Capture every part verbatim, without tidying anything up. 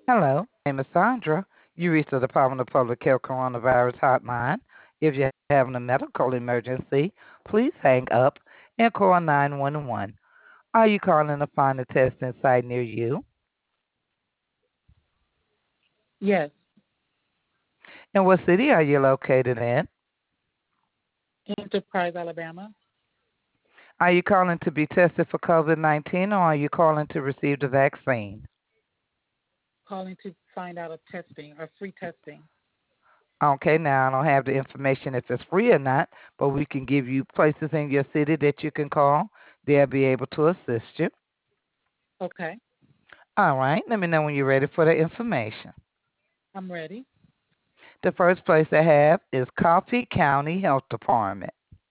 Hello, my name is Sandra. You reached the Department of Public Health Coronavirus Hotline. If you're having a medical emergency, please hang up and call nine one one. Are you calling to find a testing site near you? Yes, And what city are you located in? Enterprise, Alabama. Are you calling to be tested for COVID nineteen or are you calling to receive the vaccine? Calling to find out a testing or free testing. Okay, now I don't have the information if it's free or not, but we can give you places in your city that you can call. They'll be able to assist you. Okay, All right, let me know when you're ready for the information. I'm ready. The first place I have is Coffee County Health Department.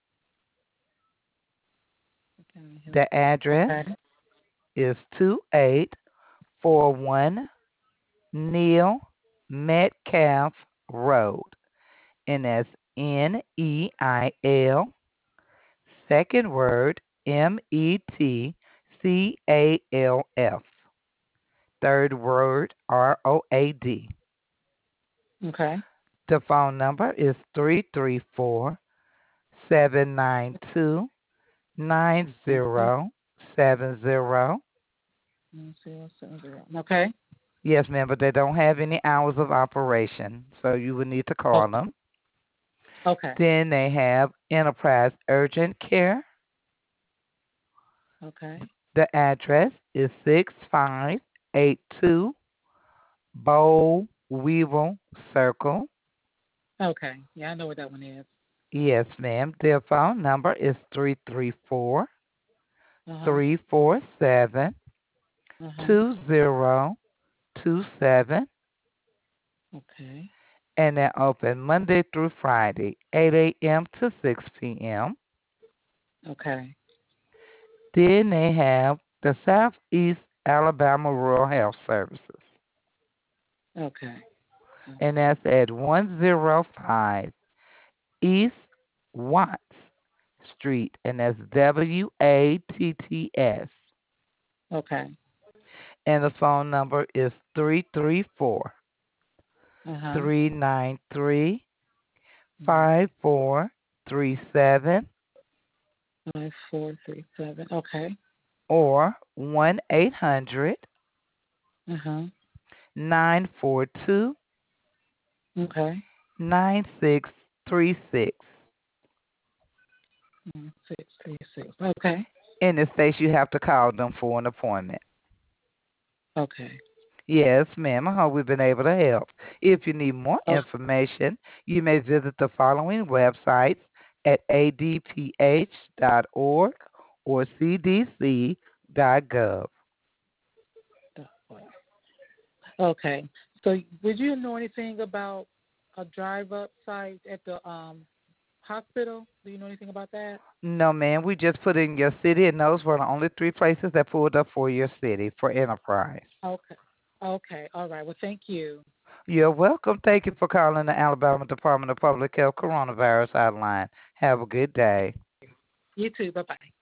Okay, The address okay, is two eight four one Neil Metcalf Road, and that's N E I L, second word M E T C A L F, third word R O A D. okay. The phone number is three three four, seven nine two, nine Okay. zero seven zero. Nine zero seven zero. Okay. Yes, ma'am, but they don't have any hours of operation, so you would need to Oh, call them. okay. Then they have Enterprise Urgent Care. Okay. The address is six five eight two Bow Weevil Circle. Okay. Yeah, I know what that one is. Yes, ma'am. Their phone number is three three four, Uh huh. three four seven, Uh huh. two zero two seven, Okay. and they're open Monday through Friday, eight a m to six p m. Okay. Then they have the Southeast Alabama Rural Health Services, Okay. and that's at one oh five East Watts Street, and that's W A T T S. Okay. And the phone number is three three four, Uh huh. three nine three, Nine five four three seven five four three seven. Okay. or one eight hundred Uh huh. nine four two Okay. nine six three six. Nine six three six. Okay. In the states, you have to call them for an appointment. Okay. Yes, ma'am. I hope we've been able to help. If you need more Oh, information, you may visit the following websites at a d p h dot org or c d c dot gov. okay. So, would you know anything about a drive-up site at the um hospital? Do you know anything about that? No, ma'am. We just put in your city, and those were the only three places that pulled up for your city for Enterprise. Okay. Okay. All right. Well, thank you. You're welcome. Thank you for calling the Alabama Department of Public Health Coronavirus Hotline. Have a good day. You too. Bye bye.